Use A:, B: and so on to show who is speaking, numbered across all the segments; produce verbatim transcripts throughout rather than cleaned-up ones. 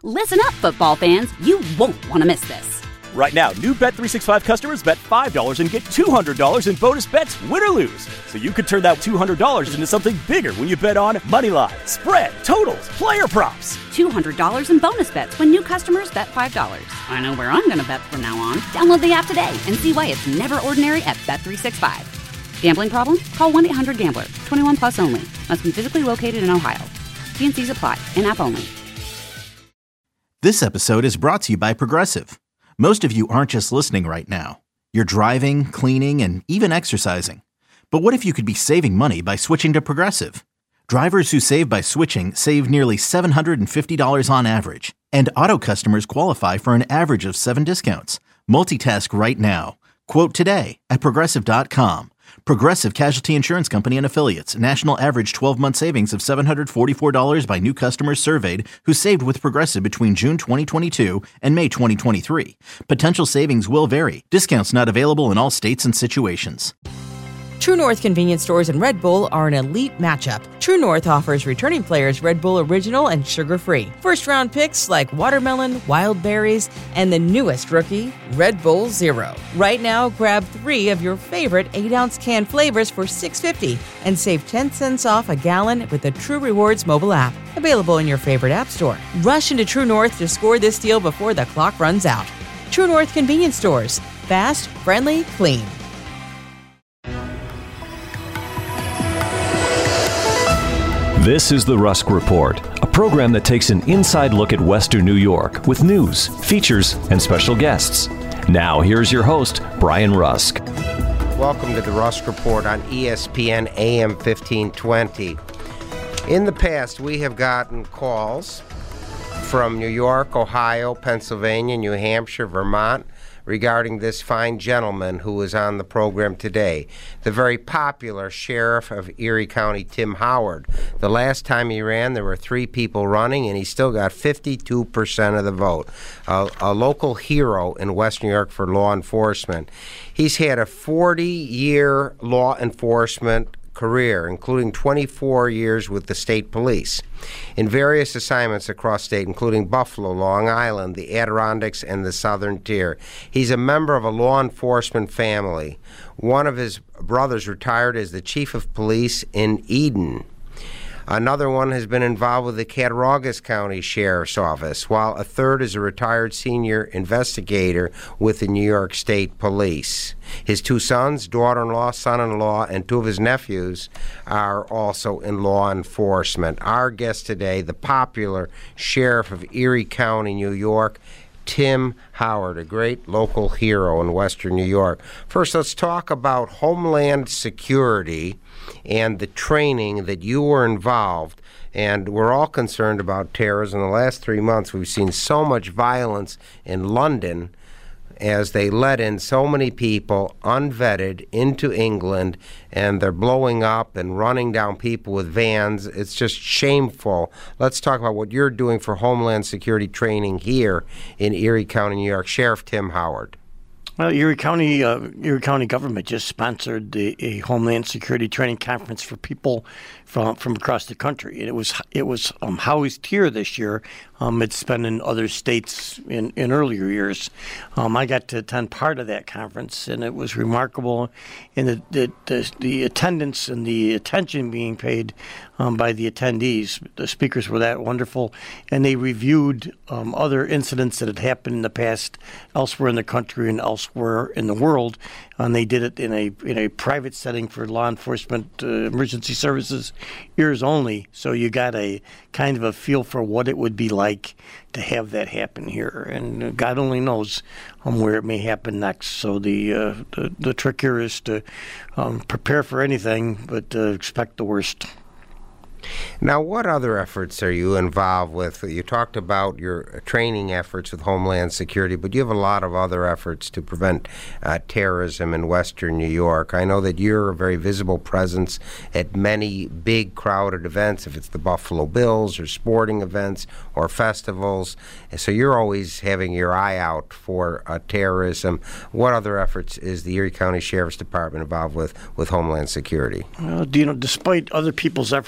A: Listen up, football fans. You won't want to miss this.
B: Right now, new Bet three sixty-five customers bet five dollars and get two hundred dollars in bonus bets, win or lose. So you could turn that two hundred dollars into something bigger when you bet on money line, spread, totals, player props.
A: two hundred dollars in bonus bets when new customers bet five dollars. I know where I'm going to bet from now on. Download the app today and see why it's never ordinary at Bet three sixty-five. Gambling problem? Call one eight hundred gambler. twenty-one plus only. Must be physically located in Ohio. T and C's apply. In-app only.
C: This episode is brought to you by Progressive. Most of you aren't just listening right now. You're driving, cleaning, and even exercising. But what if you could be saving money by switching to Progressive? Drivers who save by switching save nearly seven hundred fifty dollars on average. And auto customers qualify for an average of seven discounts. Multitask right now. Quote today at Progressive dot com. Progressive Casualty Insurance Company and Affiliates. National average twelve-month savings of seven hundred forty-four dollars by new customers surveyed who saved with Progressive between June twenty twenty-two and May twenty twenty-three. Potential savings will vary. Discounts not available in all states and situations.
D: True North convenience stores and Red Bull are an elite matchup. True North offers returning players Red Bull Original and sugar-free. First-round picks like watermelon, wild berries, and the newest rookie, Red Bull Zero. Right now, grab three of your favorite eight-ounce can flavors for six dollars and fifty cents and save ten cents off a gallon with the True Rewards mobile app. Available in your favorite app store. Rush into True North to score this deal before the clock runs out. True North convenience stores. Fast, friendly, clean.
E: This is the Rusk Report, a program that takes an inside look at Western New York with news, features, and special guests. Now, here's your host, Brian Rusk.
F: Welcome to the Rusk Report on E S P N A M fifteen twenty. In the past, we have gotten calls from New York, Ohio, Pennsylvania, New Hampshire, Vermont, regarding this fine gentleman who is on the program today, the very popular Sheriff of Erie County, Tim Howard. The last time he ran, there were three people running, and he still got fifty-two percent of the vote. A, a local hero in West New York for law enforcement. He's had a forty-year law enforcement career, including twenty-four years with the state police, in various assignments across state, including Buffalo, Long Island, the Adirondacks, and the Southern Tier. He's a member of a law enforcement family. One of his brothers retired as the chief of police in Eden. Another one has been involved with the Cattaraugus County Sheriff's Office, while a third is a retired senior investigator with the New York State Police. His two sons, daughter-in-law, son-in-law, and two of his nephews are also in law enforcement. Our guest today, the popular Sheriff of Erie County, New York, Tim Howard, a great local hero in Western New York. First, let's talk about Homeland Security and the training that you were involved. And we're all concerned about terrorism. In the last three months, we've seen so much violence in London as they let in so many people unvetted into England, and they're blowing up and running down people with vans. It's just shameful. Let's talk about what you're doing for Homeland Security training here in Erie County, New York. Sheriff Tim Howard.
G: Well, Erie County, uh, Erie County government just sponsored the, a Homeland Security training conference for people from from across the country. And it was it was um, housed here this year. Um, it's been in other states in, in earlier years. Um, I got to attend part of that conference, and it was remarkable in the the, the, the attendance and the attention being paid um, by the attendees. The speakers were that wonderful, and they reviewed um, other incidents that had happened in the past elsewhere in the country and elsewhere in the world. And they did it in a in a private setting for law enforcement uh, emergency services, ears only. So you got a kind of a feel for what it would be like to have that happen here. And God only knows um, where it may happen next. So the uh, the, the trick here is to um, prepare for anything, but uh, expect the worst.
F: Now, what other efforts are you involved with? You talked about your training efforts with Homeland Security, but you have a lot of other efforts to prevent uh, terrorism in Western New York. I know that you're a very visible presence at many big crowded events, if it's the Buffalo Bills or sporting events or festivals. So you're always having your eye out for uh, terrorism. What other efforts is the Erie County Sheriff's Department involved with with Homeland Security?
G: Well, you know, despite other people's efforts to the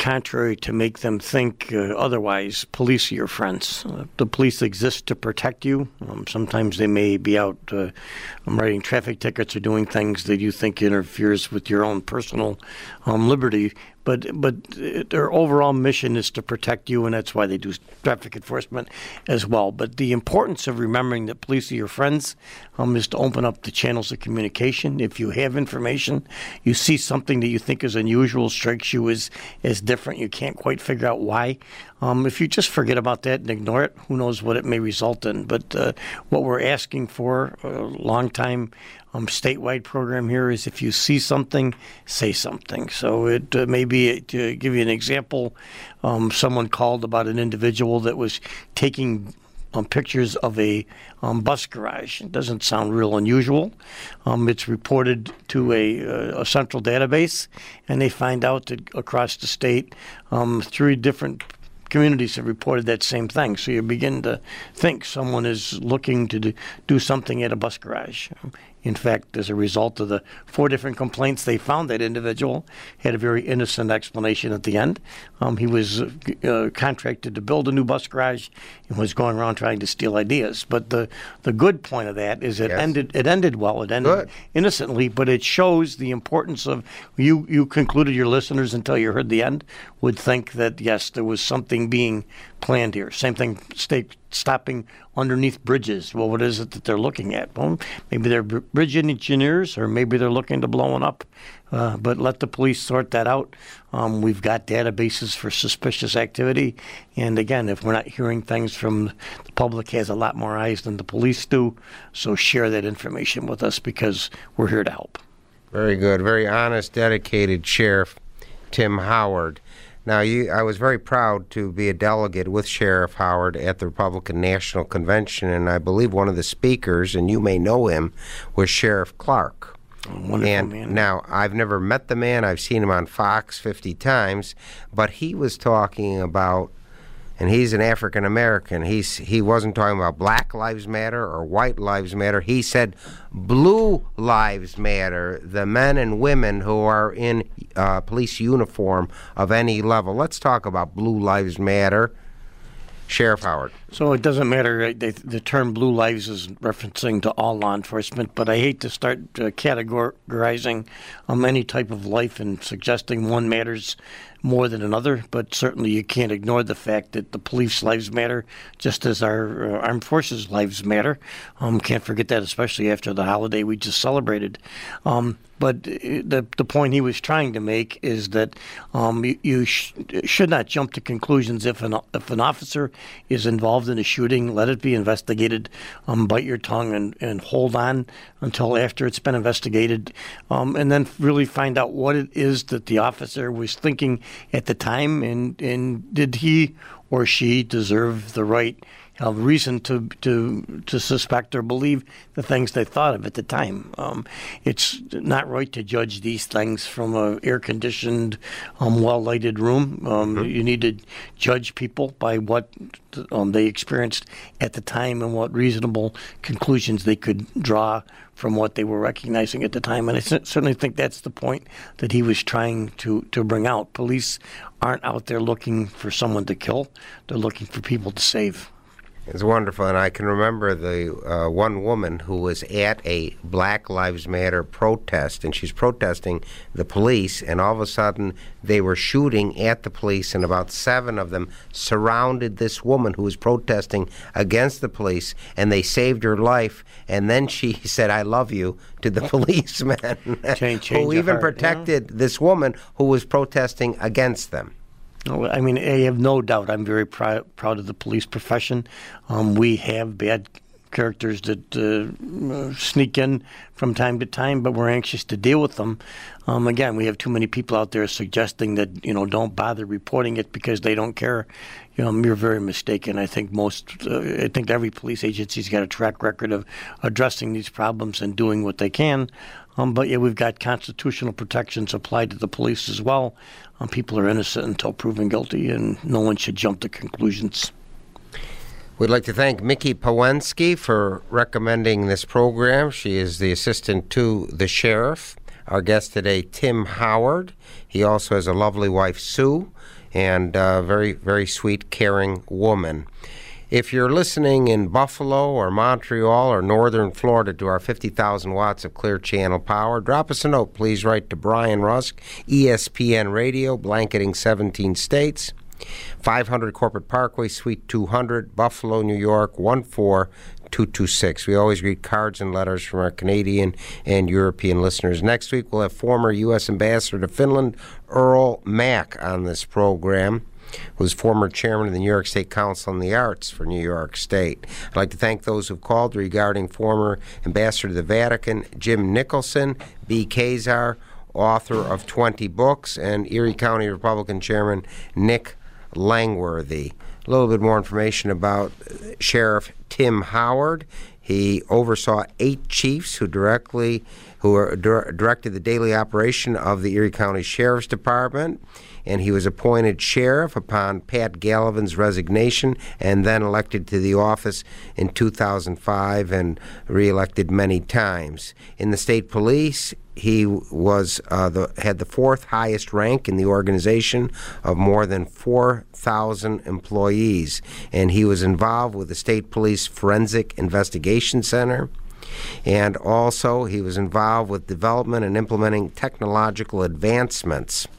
G: contrary to make them think uh, otherwise, police are your friends. Uh, the police exist to protect you. Um, sometimes they may be out uh, writing traffic tickets or doing things that you think interferes with your own personal um, liberty. But but their overall mission is to protect you, and that's why they do traffic enforcement as well. But the importance of remembering that police are your friends um, is to open up the channels of communication. If you have information, you see something that you think is unusual, strikes you as, as different, you can't quite figure out why. Um, if you just forget about that and ignore it, who knows what it may result in. But uh, what we're asking for, a long time um, statewide program here, is if you see something, say something. So it uh, may be, to give you an example, um, someone called about an individual that was taking um, pictures of a um, bus garage. It doesn't sound real unusual. Um, it's reported to a, a, a central database, and they find out that across the state, um, three different communities have reported that same thing. So you begin to think someone is looking to do, do something at a bus garage. In fact, as a result of the four different complaints, they found that individual had a very innocent explanation at the end. Um, he was uh, contracted to build a new bus garage and was going around trying to steal ideas. But the, the good point of that is it yes. ended it ended well. It ended good. innocently, but it shows the importance of, you, you concluded your listeners until you heard the end would think that, yes, there was something being planned here. Same thing, state stopping underneath bridges. Well, what is it that they're looking at? Well, maybe they're bridge engineers, or maybe they're looking to blow one up. Uh, but let the police sort that out. Um, we've got databases for suspicious activity. And again, if we're not hearing things from the public, has a lot more eyes than the police do. So share that information with us, because we're here to help.
F: Very good. Very honest, dedicated Sheriff Tim Howard. Now, you, I was very proud to be a delegate with Sheriff Howard at the Republican National Convention, and I believe one of the speakers, and you may know him, was Sheriff Clark.
G: Wonderful
F: and
G: man.
F: Now, I've never met the man. I've seen him on Fox fifty times, but he was talking about, and he's an African American, he's he wasn't talking about Black Lives Matter or White Lives Matter. He said Blue Lives Matter, the men and women who are in uh, police uniform of any level. Let's talk about Blue Lives Matter. Sheriff Howard.
G: So it doesn't matter. The, the term blue lives is referencing to all law enforcement, but I hate to start uh, categorizing um, any type of life and suggesting one matters more than another. But certainly you can't ignore the fact that the police lives matter, just as our uh, armed forces lives matter. Um, can't forget that, especially after the holiday we just celebrated. Um, But the the point he was trying to make is that um, you, you sh- should not jump to conclusions. If an if an officer is involved in a shooting, let it be investigated. Um, bite your tongue and, and hold on until after it's been investigated, um, and then really find out what it is that the officer was thinking at the time, and, and did he or she deserve the right Uh, reason to to to suspect or believe the things they thought of at the time. Um, it's not right to judge these things from a air-conditioned, um, well-lighted room. Um, mm-hmm. You need to judge people by what um, they experienced at the time and what reasonable conclusions they could draw from what they were recognizing at the time. And I c- certainly think that's the point that he was trying to, to bring out. Police aren't out there looking for someone to kill. They're looking for people to save.
F: It's wonderful, and I can remember the uh, one woman who was at a Black Lives Matter protest, and she's protesting the police, and all of a sudden they were shooting at the police, and about seven of them surrounded this woman who was protesting against the police, and they saved her life, and then she said, "I love you," to the policeman,
G: change, change
F: who even
G: heart,
F: protected
G: yeah.
F: this woman who was protesting against them.
G: I mean, I have no doubt. I'm very pr- proud of the police profession. Um, we have bad characters that uh, sneak in from time to time, but we're anxious to deal with them. Um, again, we have too many people out there suggesting that, you know, don't bother reporting it because they don't care. You know, you're very mistaken. I think most, uh, I think every police agency's got a track record of addressing these problems and doing what they can. Um, but yeah, we've got constitutional protections applied to the police as well. Um, people are innocent until proven guilty, and no one should jump to conclusions.
F: We'd like to thank Mickey Pawensky for recommending this program. She is the assistant to the sheriff. Our guest today, Tim Howard. He also has a lovely wife, Sue, and uh, very, very sweet, caring woman. If you're listening in Buffalo or Montreal or northern Florida to our fifty thousand watts of clear channel power, drop us a note. Please write to Brian Rusk, E S P N Radio, blanketing seventeen states, five hundred Corporate Parkway, Suite two hundred, Buffalo, New York, one four two two six. We always read cards and letters from our Canadian and European listeners. Next week, we'll have former U S Ambassador to Finland, Earl Mack, on this program, who was former chairman of the New York State Council on the Arts for New York State. I'd like to thank those who've called regarding former ambassador to the Vatican, Jim Nicholson, B. Kazar, author of twenty books, and Erie County Republican Chairman Nick Langworthy. A little bit more information about Sheriff Tim Howard. He oversaw eight chiefs who directly who are, directed the daily operation of the Erie County Sheriff's Department, and he was appointed sheriff upon Pat Gallivan's resignation and then elected to the office in two thousand five and reelected many times. In the state police, he was uh, the had the fourth highest rank in the organization of more than four thousand employees, and he was involved with the State Police Forensic Investigation Center. And also, he was involved with development and implementing technological advancements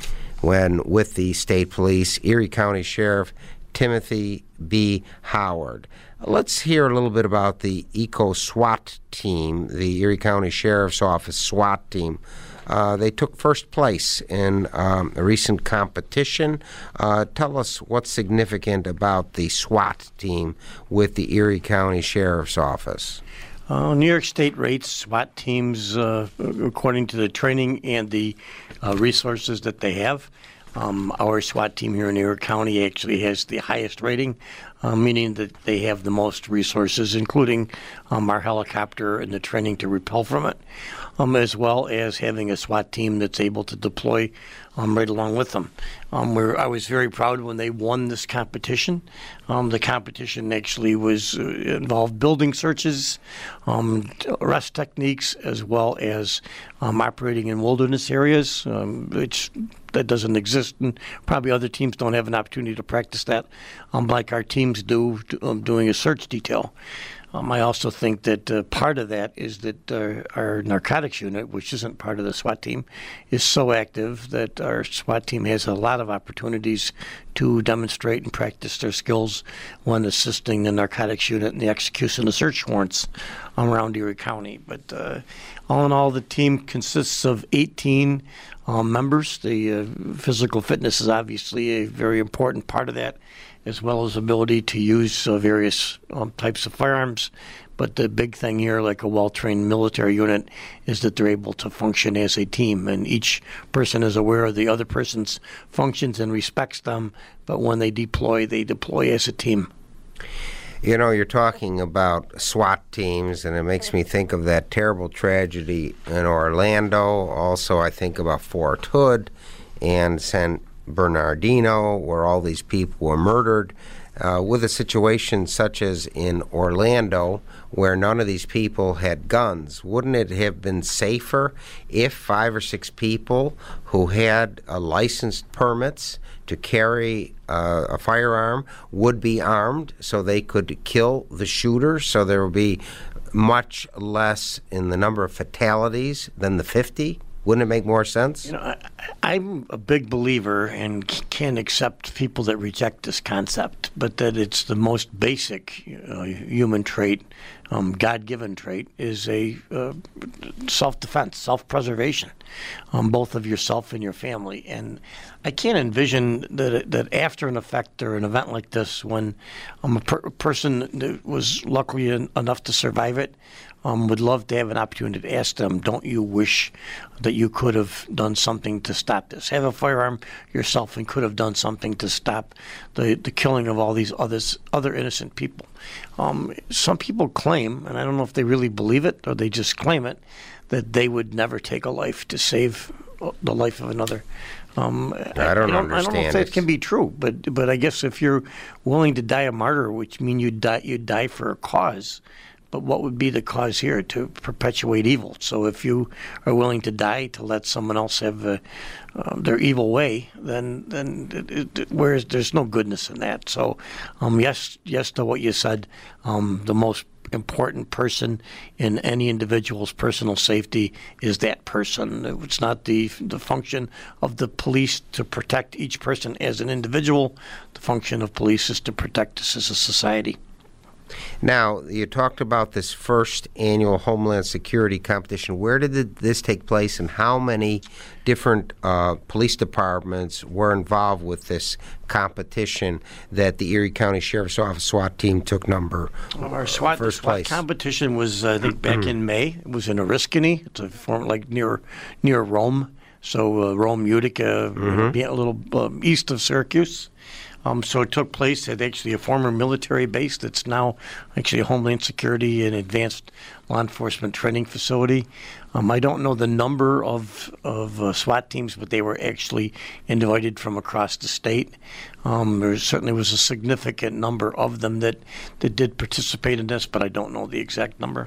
F: when with the state police. Erie County Sheriff Timothy B. Howard. Let's hear a little bit about the Eco SWAT team, the Erie County Sheriff's Office SWAT team. Uh, they took first place in um, a recent competition. Uh, tell us what's significant about the SWAT team with the Erie County Sheriff's Office.
G: Uh, New York State rates SWAT teams uh, according to the training and the uh, resources that they have. Um, our SWAT team here in Erie County actually has the highest rating, uh, meaning that they have the most resources, including um, our helicopter and the training to repel from it, um, as well as having a SWAT team that's able to deploy um, right along with them. Um, we're, I was very proud when they won this competition. Um, the competition actually was uh, involved building searches, um, arrest techniques, as well as um, operating in wilderness areas, um, which that doesn't exist, and probably other teams don't have an opportunity to practice that, um, like our teams do, um, doing a search detail. Um, I also think that uh, part of that is that uh, our narcotics unit, which isn't part of the SWAT team, is so active that our SWAT team has a lot of opportunities to demonstrate and practice their skills when assisting the narcotics unit in the execution of search warrants around Erie County. But uh, all in all, the team consists of eighteen um, members. The uh, physical fitness is obviously a very important part of that, as well as ability to use uh, various um, types of firearms. But the big thing here, like a well-trained military unit, is that they're able to function as a team, and each person is aware of the other person's functions and respects them, but when they deploy, they deploy as a team.
F: You know, you're talking about SWAT teams, and it makes me think of that terrible tragedy in Orlando. Also, I think about Fort Hood and San Bernardino, where all these people were murdered. Uh, with a situation such as in Orlando, where none of these people had guns, wouldn't it have been safer if five or six people who had uh, licensed permits to carry uh, a firearm would be armed so they could kill the shooter, so there would be much less in the number of fatalities than the fifty? Wouldn't it make more sense?
G: You know, I, I'm a big believer and can't accept people that reject this concept, but that it's the most basic uh, human trait, um, God-given trait, is a uh, self-defense, self-preservation, um, both of yourself and your family. And I can't envision that that after an effect or an event like this, when um, a per- person that was lucky en- enough to survive it, Um, would love to have an opportunity to ask them, don't you wish that you could have done something to stop this? Have a firearm yourself and could have done something to stop the, the killing of all these others, other innocent people. Um, some people claim, and I don't know if they really believe it or they just claim it, that they would never take a life to save the life of another. Um,
F: I don't
G: I,
F: understand.
G: I don't know if that can be true, but but I guess if you're willing to die a martyr, which means you die you die for a cause, but what would be the cause here to perpetuate evil? So if you are willing to die to let someone else have uh, uh, their evil way, then then it, it, whereas there's no goodness in that. So um, yes, yes to what you said. Um, the most important person in any individual's personal safety is that person. It's not the the function of the police to protect each person as an individual. The function of police is to protect us as a society.
F: Now, you talked about this first annual Homeland Security competition. Where did the, this take place, and how many different uh, police departments were involved with this competition that the Erie County Sheriff's Office SWAT team took number
G: well, our SWAT,
F: first
G: SWAT
F: place?
G: Competition was, uh, I think, back in May. It was in Oriskany. It's a form like near near Rome. So uh, Rome, Utica, mm-hmm. a little uh, east of Syracuse. Um, so it took place at actually a former military base that's now actually a Homeland Security and Advanced Law Enforcement Training Facility. Um, I don't know the number of, of uh, SWAT teams, but they were actually invited from across the state. Um, there certainly was a significant number of them that, that did participate in this, but I don't know the exact number.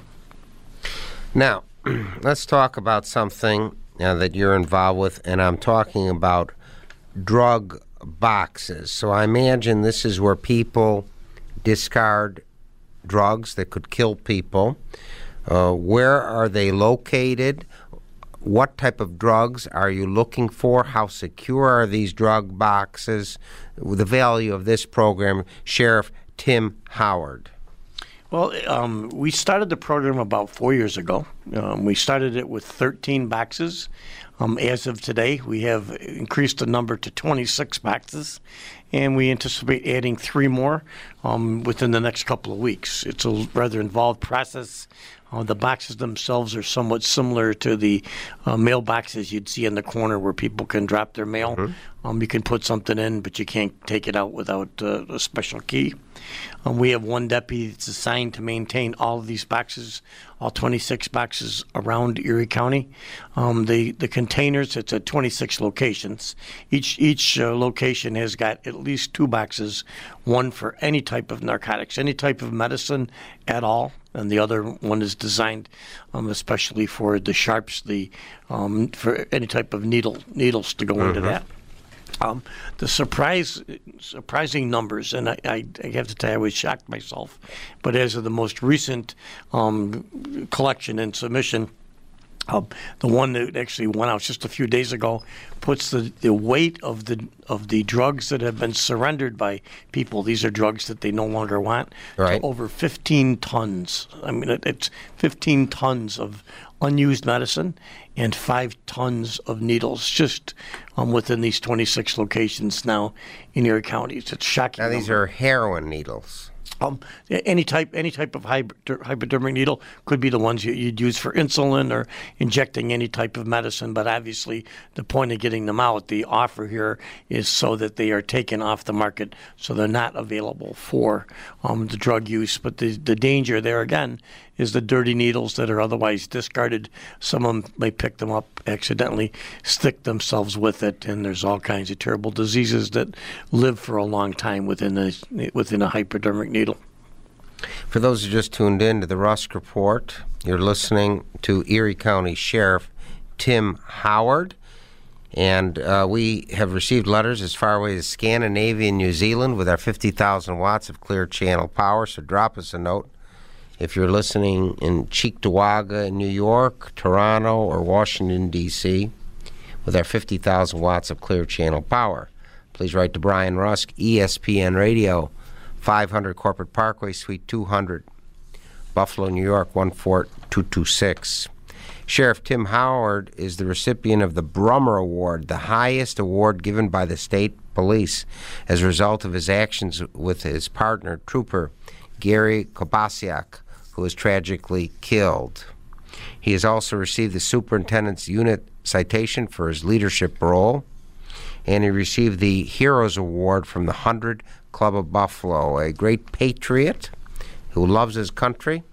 F: Now, let's talk about something uh, that you're involved with, and I'm talking about drug boxes. So I imagine this is where people discard drugs that could kill people. Uh, where are they located? What type of drugs are you looking for? How secure are these drug boxes? The value of this program, Sheriff Tim Howard.
G: Well, um, we started the program about four years ago. Um, we started it with thirteen boxes. Um, as of today, we have increased the number to twenty-six boxes, and we anticipate adding three more um, within the next couple of weeks. It's a rather involved process. Uh, the boxes themselves are somewhat similar to the uh, mailboxes you'd see in the corner where people can drop their mail. Mm-hmm. Um, you can put something in, but you can't take it out without uh, a special key. Um, we have one deputy that's assigned to maintain all of these boxes, all twenty-six boxes around Erie County. Um, the the containers, it's at twenty-six locations. Each each uh, location has got at least two boxes, one for any type of narcotics, any type of medicine at all, and the other one is designed um, especially for the sharps, the um, for any type of needle needles to go mm-hmm. into that. Um, the surprise, surprising numbers, and I, I, I have to tell you, I was shocked myself, but as of the most recent um, collection and submission, um, the one that actually went out just a few days ago, puts the, the weight of the of the drugs that have been surrendered by people. These are drugs that they no longer want.
F: Right.
G: To over fifteen tons. I mean, it, it's fifteen tons of unused medicine and five tons of needles just um, within these twenty-six locations now in Erie County. It's shocking.
F: Now these
G: number.
F: are heroin needles.
G: Um, any type, any type of hypodermic needle could be the ones you, you'd use for insulin or injecting any type of medicine. But obviously, the point of getting them out, the offer here is so that they are taken off the market, so they're not available for um, the drug use. But the the danger there again is the dirty needles that are otherwise discarded. Some of them may pick them up accidentally, stick themselves with it, and there's all kinds of terrible diseases that live for a long time within a within a hypodermic needle.
F: For those who just tuned in to the Rusk Report, you're listening to Erie County Sheriff Tim Howard. And uh, we have received letters as far away as Scandinavia and New Zealand with our fifty thousand watts of clear channel power. So drop us a note if you're listening in Cheektowaga in New York, Toronto, or Washington, D C with our fifty thousand watts of clear channel power. Please write to Brian Rusk, E S P N Radio, five hundred Corporate Parkway, Suite two hundred, Buffalo, New York, one four two two six. Sheriff Tim Howard is the recipient of the Brummer Award, the highest award given by the state police as a result of his actions with his partner, Trooper Gary Kobasiak, who was tragically killed. He has also received the Superintendent's Unit Citation for his leadership role, and he received the Heroes Award from the Hundred Club of Buffalo, a great patriot who loves his country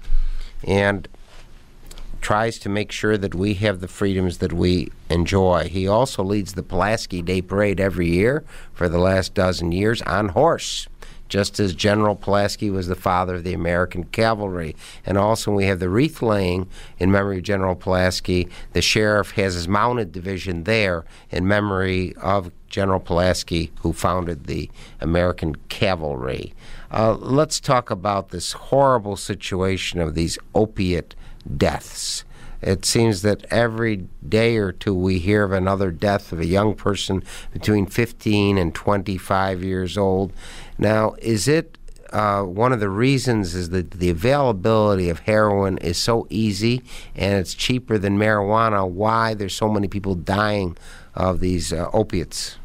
F: and tries to make sure that we have the freedoms that we enjoy. He also leads the Pulaski Day Parade every year for the last dozen years on horse. just as General Pulaski was the father of the American cavalry. And also we have the wreath laying in memory of General Pulaski. The sheriff has his mounted division there in memory of General Pulaski, who founded the American cavalry. Uh, let's talk about this horrible situation of these opiate deaths. It seems that every day or two we hear of another death of a young person between fifteen and twenty-five years old. Now, is it uh, one of the reasons is that the availability of heroin is so easy and it's cheaper than marijuana? Why there's so many people dying of these uh, opiates?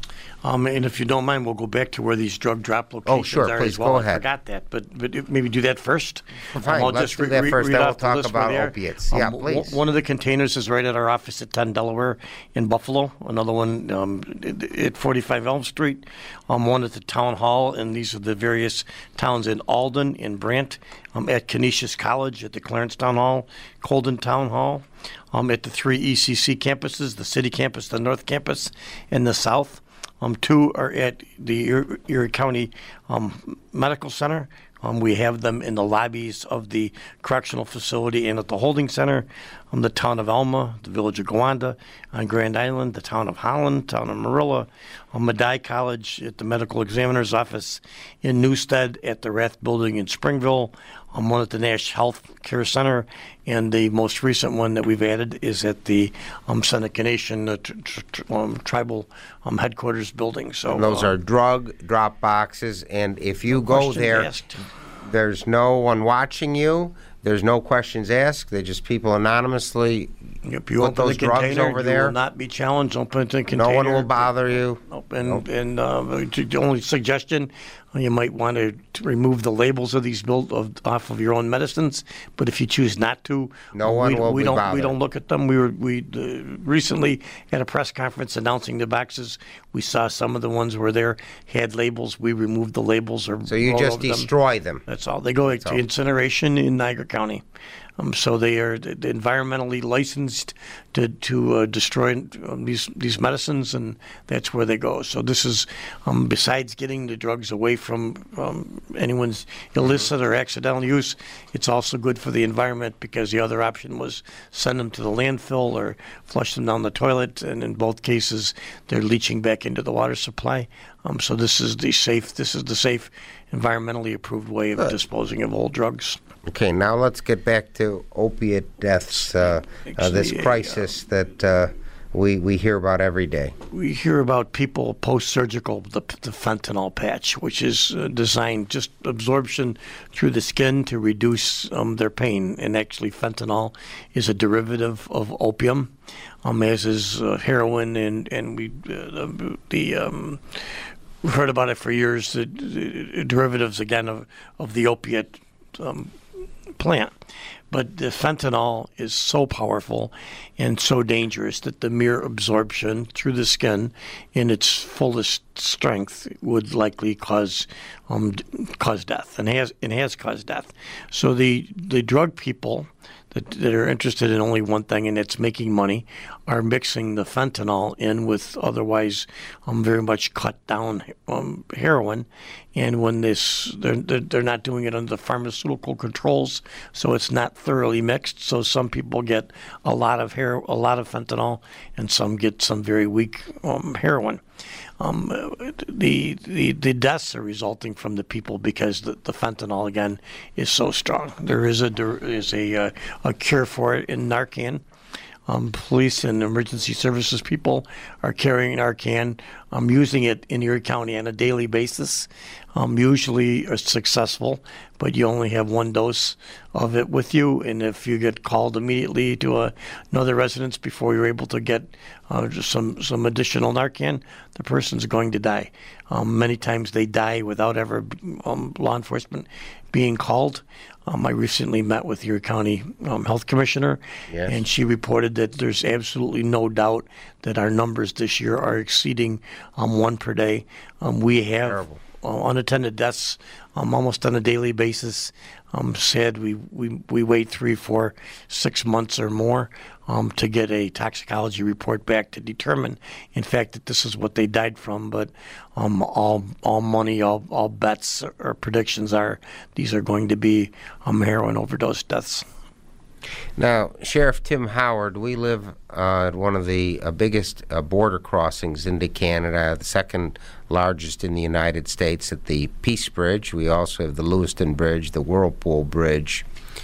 G: Um, and if you don't mind, we'll go back to where these drug drop locations
F: oh, sure,
G: are
F: please,
G: as well.
F: go
G: I
F: ahead.
G: forgot that, but, but maybe do that first.
F: Fine,
G: um,
F: let's
G: just
F: do
G: re-
F: that
G: re-
F: first,
G: read
F: then we'll
G: off the
F: talk
G: list
F: about
G: where they are.
F: opiates. Yeah,
G: Um,
F: please.
G: w- one of the containers is right at our office at ten Delaware in Buffalo. Another one um, at forty-five Elm Street. Um, one at the Town Hall, and these are the various towns in Alden, in Brant, um, at Canisius College, at the Clarence Town Hall, Colden Town Hall, um, at the three E C C campuses, the City Campus, the North Campus, and the South. Um, two are at the Erie, Erie County um, Medical Center. Um, we have them in the lobbies of the correctional facility and at the holding center. Um, the town of Alma, the village of Gowanda on Grand Island, the town of Holland, town of Marilla, um, Medaille College at the medical examiner's office in Newstead, at the Rath Building in Springville, um, one at the Nash Health Care Center, and the most recent one that we've added is at the um, Seneca Nation uh, tr- tr- um, tribal um, headquarters building. So
F: and those
G: uh,
F: are drug drop boxes, and if you go
G: questions
F: there,
G: asked.
F: there's no one watching you. There's no questions asked. They just people anonymously
G: If you
F: put
G: open
F: those
G: the
F: drugs
G: container,
F: over
G: you
F: there.
G: will not be challenged. Open the container.
F: No one will bother you.
G: Nope. And, and uh, the only suggestion, you might want to, to remove the labels of these built of, off of your own medicines. But if you choose not to,
F: No
G: we,
F: one will
G: we
F: be
G: don't
F: bothered.
G: we don't look at them. We were we uh, recently at a press conference announcing the boxes. We saw some of the ones where there had labels. We removed the labels or
F: So you
G: rolled
F: just
G: over them.
F: destroy them.
G: That's all. They go to
F: all.
G: incineration in Niagara County. Um, so they are d- d- environmentally licensed to to uh, destroy um, these these medicines, and that's where they go. So this is, um, besides getting the drugs away from um, anyone's illicit or accidental use, it's also good for the environment because the other option was send them to the landfill or flush them down the toilet, and in both cases they're leaching back into the water supply. Um, so this is the safe. This is the safe, environmentally approved way of disposing of old drugs.
F: Okay, now let's get back to opiate deaths, uh, uh, this
G: Actually,
F: crisis that uh, we, we hear about every day.
G: We hear about people post-surgical, the, the fentanyl patch, which is uh, designed just absorption through the skin to reduce um, their pain. And actually, fentanyl is a derivative of opium, um, as is uh, heroin, and and we uh, the, the um, we've heard about it for years. The, the derivatives again of of the opiate um, plant. But the fentanyl is so powerful and so dangerous that the mere absorption through the skin in its fullest strength would likely cause um, cause death, and has and has caused death. So the the drug people that, that are interested in only one thing, and it's making money, are mixing the fentanyl in with otherwise um, very much cut down um, heroin. And when this, they're, they're they're not doing it under the pharmaceutical controls, so it's not thoroughly mixed. So some people get a lot of hero, a lot of fentanyl, and some get some very weak um, heroin. Um, the, the the deaths are resulting from the people because the, the fentanyl again is so strong. There is a there is a uh, a cure for it in Narcan. Um, police and emergency services people are carrying Narcan, um, using it in Erie County on a daily basis. Um, usually are successful, but you only have one dose of it with you, and if you get called immediately to a, another residence before you're able to get uh, just some, some additional Narcan, the person's going to die. Um, many times they die without ever um, law enforcement being called. Um, I recently met with Erie County um, Health Commissioner,
F: Yes.
G: and she reported that there's absolutely no doubt that our numbers this year are exceeding um, one per day. Um, we have
F: Terrible.
G: uh, unattended deaths um, almost on a daily basis. Um, sad we, we, we wait three, four, six months or more um, to get a toxicology report back to determine, in fact, that this is what they died from. But um, all all money, all, all bets or predictions are these are going to be um, heroin overdose deaths.
F: Now, Sheriff Tim Howard, we live uh, at one of the uh, biggest uh, border crossings into Canada, the second largest in the United States at the Peace Bridge. We also have the Lewiston Bridge, the Whirlpool Bridge,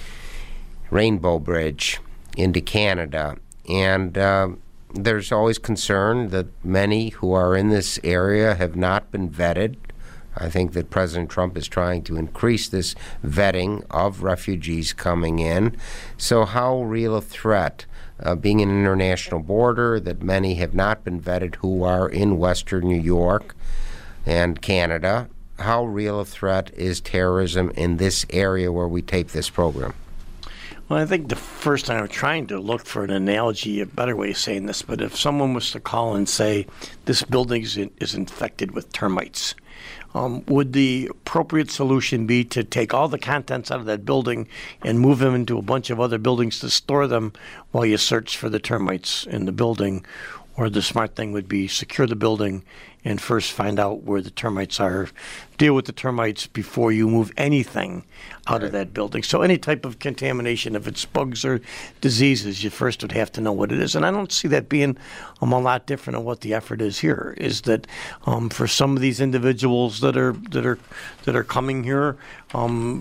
F: Rainbow Bridge into Canada. And uh, there's always concern that many who are in this area have not been vetted. I think that President Trump is trying to increase this vetting of refugees coming in. So how real a threat, uh, being an international border, that many have not been vetted who are in Western New York and Canada, how real a threat is terrorism in this area where we tape this program?
G: Well, I think the first time I'm trying to look for an analogy, a better way of saying this, but if someone was to call and say, this building is, in, is infected with termites, Um, would the appropriate solution be to take all the contents out of that building and move them into a bunch of other buildings to store them while you search for the termites in the building? Or the smart thing would be secure the building and first find out where the termites are, deal with the termites before you move anything out right. of that building. So any type of contamination, if it's bugs or diseases, you first would have to know what it is. And I don't see that being um, a lot different on what the effort is here, is that um, for some of these individuals that are that are that are coming here um,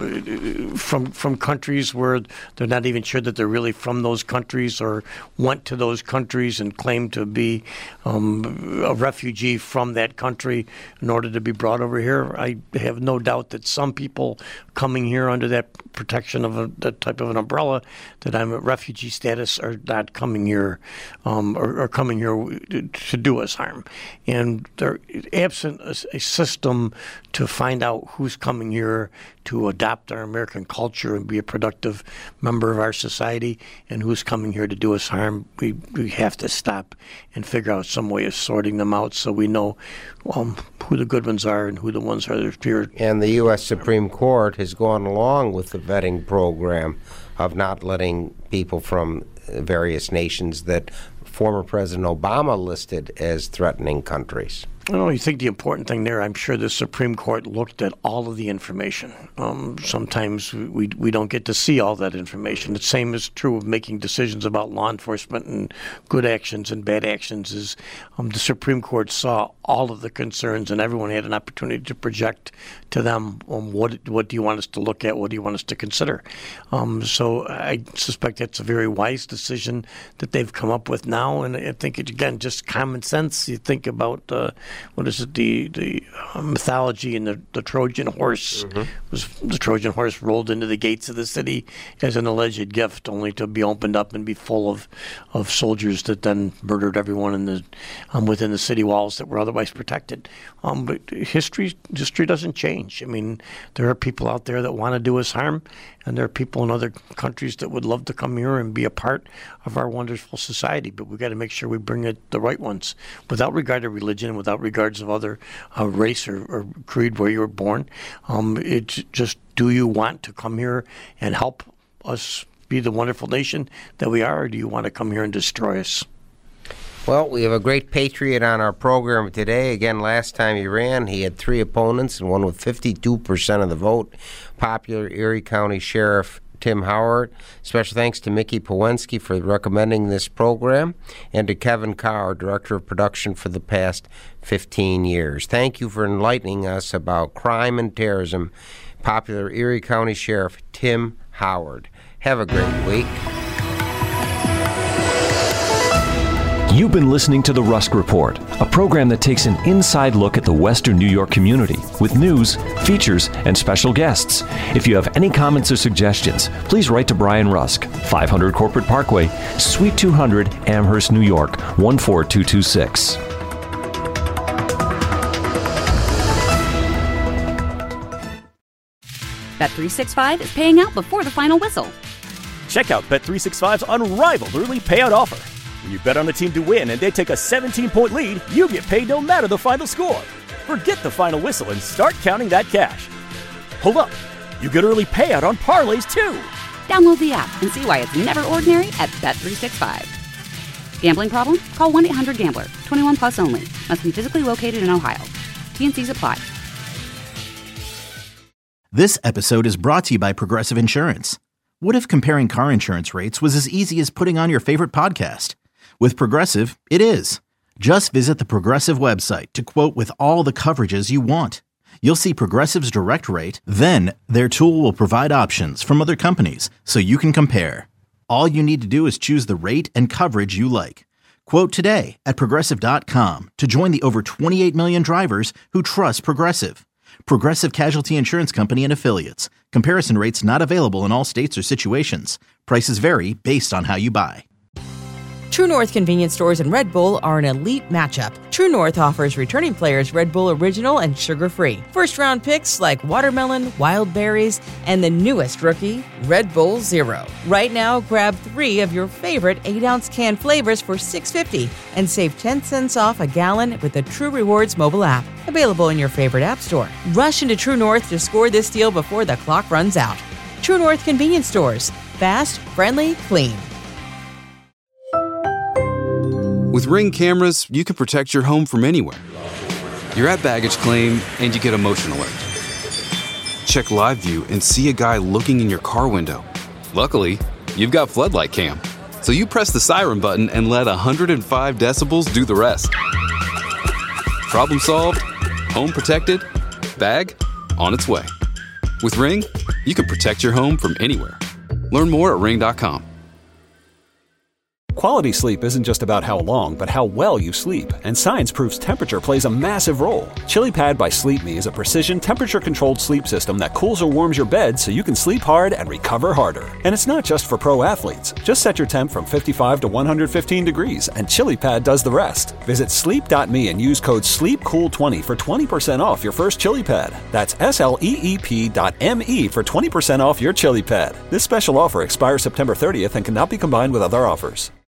G: from from countries where they're not even sure that they're really from those countries or went to those countries and claim to be um, a refugee from that country in order to be brought over here, I have no doubt that some people coming here under that protection of a, that type of an umbrella, that I'm at refugee status, are not coming here um, or, or coming here to do us harm. And they're absent a, a system to find out who's coming here to adopt our American culture and be a productive member of our society, and who's coming here to do us harm. We, we have to stop and figure out some way of sorting them out so we know um, who the good ones are and who the ones are that are here.
F: And the U S Supreme Court has gone along with the vetting program of not letting people from various nations that former President Obama listed as threatening countries.
G: Well, you think the important thing there, I'm sure the Supreme Court looked at all of the information. Um, sometimes we we don't get to see all that information. The same is true of making decisions about law enforcement and good actions and bad actions. Is um, the Supreme Court saw all of the concerns, and everyone had an opportunity to project to them um, what what do you want us to look at, what do you want us to consider. Um, so I suspect that's a very wise decision that they've come up with now, and I think, it, again, just common sense. You think about uh, what is it, the the uh, mythology and the, the Trojan horse. Mm-hmm. Was the Trojan horse rolled into the gates of the city as an alleged gift, only to be opened up and be full of, of soldiers that then murdered everyone in the um, within the city walls that were otherwise protected. Um, but history history doesn't change. I mean, there are people out there that want to do us harm, and there are people in other countries that would love to come here and be a part of our wonderful society. But we've got to make sure we bring it the right ones, without regard to religion, without regards of other uh, race or, or creed where you were born. Um, it's just, do you want to come here and help us be the wonderful nation that we are, or do you want to come here and destroy us?
F: Well, we have a great patriot on our program today. Again, last time he ran, he had three opponents and won with fifty-two percent of the vote. Popular Erie County Sheriff Tim Howard. Special thanks to Mickey Powensky for recommending this program, and to Kevin Carr, Director of Production for the past fifteen years. Thank you for enlightening us about crime and terrorism. Popular Erie County Sheriff Tim Howard. Have a great week.
E: You've been listening to The Rusk Report, a program that takes an inside look at the Western New York community with news, features, and special guests. If you have any comments or suggestions, please write to Brian Rusk, five hundred Corporate Parkway, Suite two hundred, Amherst, New York, one four two two six.
A: Bet three sixty-five is paying out before the final whistle.
B: Check out Bet three sixty-five's unrivaled early payout offer. When you bet on a team to win and they take a seventeen-point lead, you get paid no matter the final score. Forget the final whistle and start counting that cash. Hold up. You get early payout on parlays, too.
A: Download the app and see why it's never ordinary at Bet three sixty-five. Gambling problem? Call one eight hundred gambler. twenty-one plus only. Must be physically located in Ohio. T and C's apply.
C: This episode is brought to you by Progressive Insurance. What if comparing car insurance rates was as easy as putting on your favorite podcast? With Progressive, it is. Just visit the Progressive website to quote with all the coverages you want. You'll see Progressive's direct rate, then their tool will provide options from other companies so you can compare. All you need to do is choose the rate and coverage you like. Quote today at Progressive dot com to join the over twenty-eight million drivers who trust Progressive. Progressive Casualty Insurance Company and Affiliates. Comparison rates not available in all states or situations. Prices vary based on how you buy.
D: True North convenience stores and Red Bull are an elite matchup. True North offers returning players Red Bull Original and sugar-free. First-round picks like watermelon, wild berries, and the newest rookie, Red Bull Zero. Right now, grab three of your favorite eight-ounce can flavors for six dollars and fifty cents and save ten cents off a gallon with the True Rewards mobile app. Available in your favorite app store. Rush into True North to score this deal before the clock runs out. True North convenience stores. Fast, friendly, clean.
H: With Ring cameras, you can protect your home from anywhere. You're at baggage claim, and you get a motion alert. Check live view and see a guy looking in your car window. Luckily, you've got Floodlight Cam, so you press the siren button and let one hundred five decibels do the rest. Problem solved, home protected, bag on its way. With Ring, you can protect your home from anywhere. Learn more at ring dot com.
I: Quality sleep isn't just about how long, but how well you sleep. And science proves temperature plays a massive role. ChiliPad by Sleep Me is a precision temperature-controlled sleep system that cools or warms your bed so you can sleep hard and recover harder. And it's not just for pro athletes. Just set your temp from fifty-five to one hundred fifteen degrees, and ChiliPad does the rest. Visit sleep dot me and use code sleep cool twenty for twenty percent off your first ChiliPad. That's S L E E P dot M E for twenty percent off your ChiliPad. This special offer expires September thirtieth and cannot be combined with other offers.